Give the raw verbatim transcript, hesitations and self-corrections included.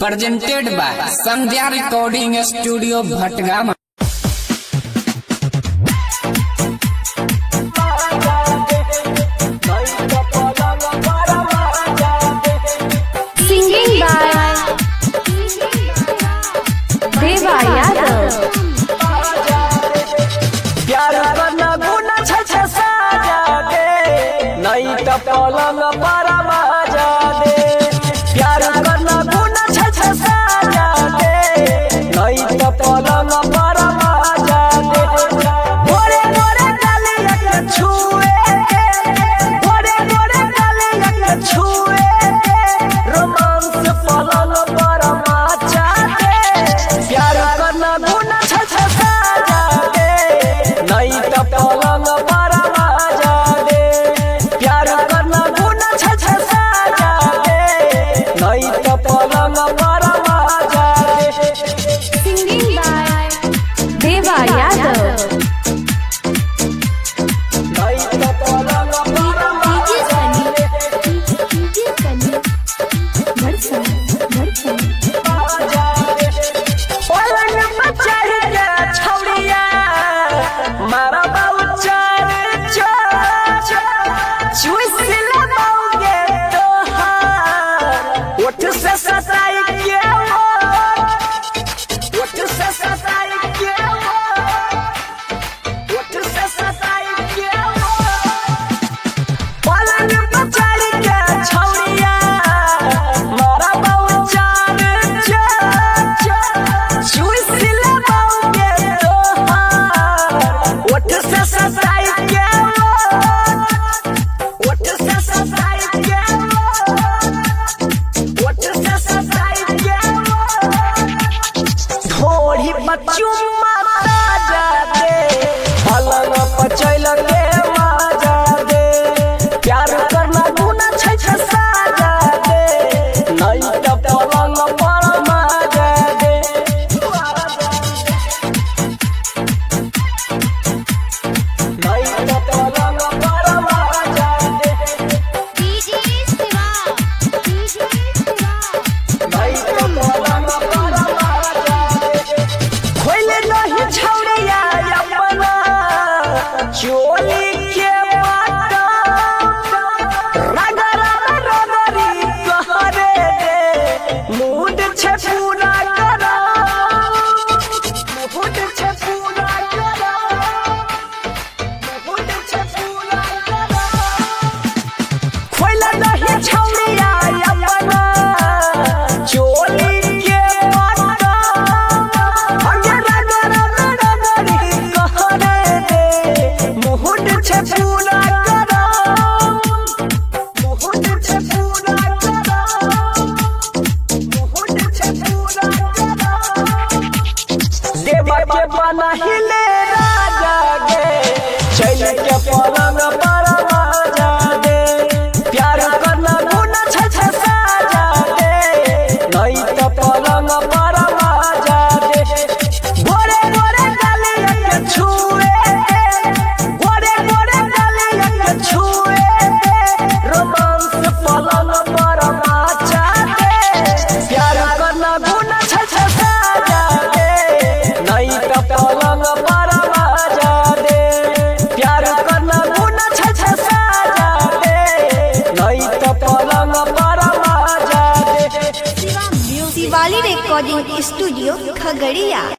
presented by Sandhya Recording Studio Bhatgama। Singing by Deva Yadav। प्यार करना गुना छछ साजा दे नहीं तो पलंग पर मजा दे। प्यार करना गुना छछ साजा दे नहीं तो पलंग पर मजा दे। गोरे गोरे गलिया के छुए के गोरे गोरे गलिया के छुए के रोमांस पलंग पर मचा दे। प्यार करना गुना छछ साजा दे नहीं तो पलंग पर मजा दे। प्यार करना गुना छछ साजा दे नहीं तो पलंग पर मजा दे। Singing by Deva Yadav। नहीं तो पलंग पर मजा दे। पलंग पर चढ़ के छौड़िया मारा बाऊ चार चार चुइस लगाओगे तो हार उठ से सताई के उठ से सताई के उठ से सताई के पलंग पर चढ़ के छौड़िया मारा बाऊ चार चार चुइस लगाओगे तो हार उठ से सताई के उठ से सताई के उठ से सताई के थोड़ी बच्चों माता जा दे पलंग पर चल के मजा दे। प्यार करना गुना छछ साजा दे नहीं तो पलंग पर मजा दे। नहीं तो पलंग पर मजा दे। नहीं तो पलंग पर मजा दे। खोले नहीं छौड़िया अपना चोली के बाटा रगड़ा रगड़ी कहरे दे मूड छे पूरा करा मूड छे पूरा करा मूड छे पूरा करा। खोले नहीं छौड़िया अपना चोली के बाटा मुहुट छे पूरा करा मुहुट छे पूरा करा मुहुट छे पूरा करा। देवा के बना हिले राजा गे चल के पलंग पर मजा दे। प्यार करना गुना छछ साजा दे नहीं तो पलंग पर मजा दे। गोरे गोरे गलिया के छुए के गोरे गोरे गलिया के छुए के रोमांस पलंग पर मचा दे। प्यार करना गुना छछ साजा दे नहीं तो पलंग पर मजा दे। प्यार करना गुना छछ साजा दे नहीं तो पलंग पर मजा दे। Shivali recording studio Khagaria.